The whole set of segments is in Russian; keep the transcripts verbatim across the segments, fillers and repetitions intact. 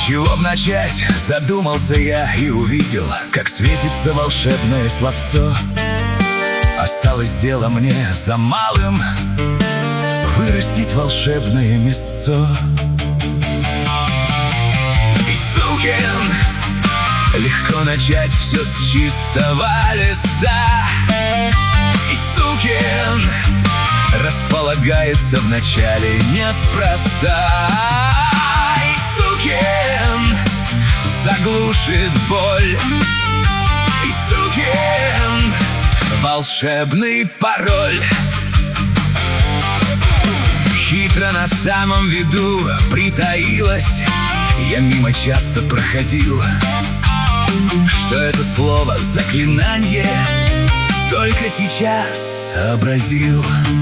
чего б начать? Задумался я и увидел, как светится волшебное словцо. Осталось дело мне за малым — вырастить волшебное местцо. И Цукин, легко начать все с чистого листа. И Цукин располагается вначале неспроста. И Цукин заглушит боль. И Цукин волшебный пароль. Хитро на самом виду притаилась, я мимо часто проходил. Что это слово заклинание, только сейчас сообразил.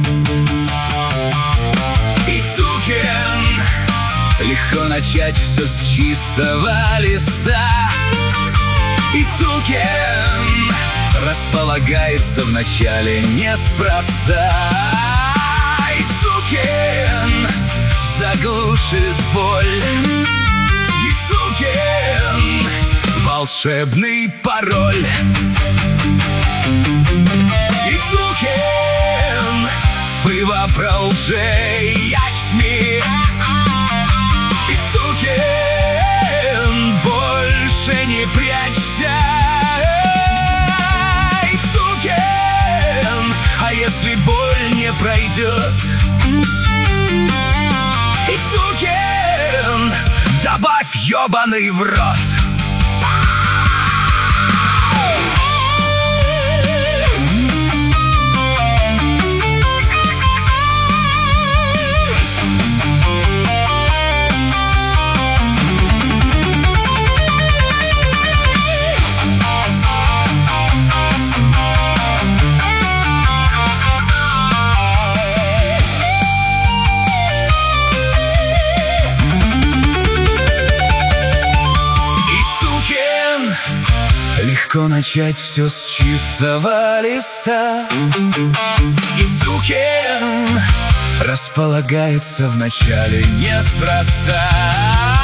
И Цукин, легко начать все с чистого листа. И Цукин располагается вначале неспроста. И Цукин заглушит боль. И Цукин волшебный пароль. І Цукин вивабрав вже ячми. И Цукин больше не прячься. И Цукин, а если боль не пройдет? И Цукин добавь ёбаный в рот. Легко начать все с чистого листа. И Цукин располагается вначале неспроста.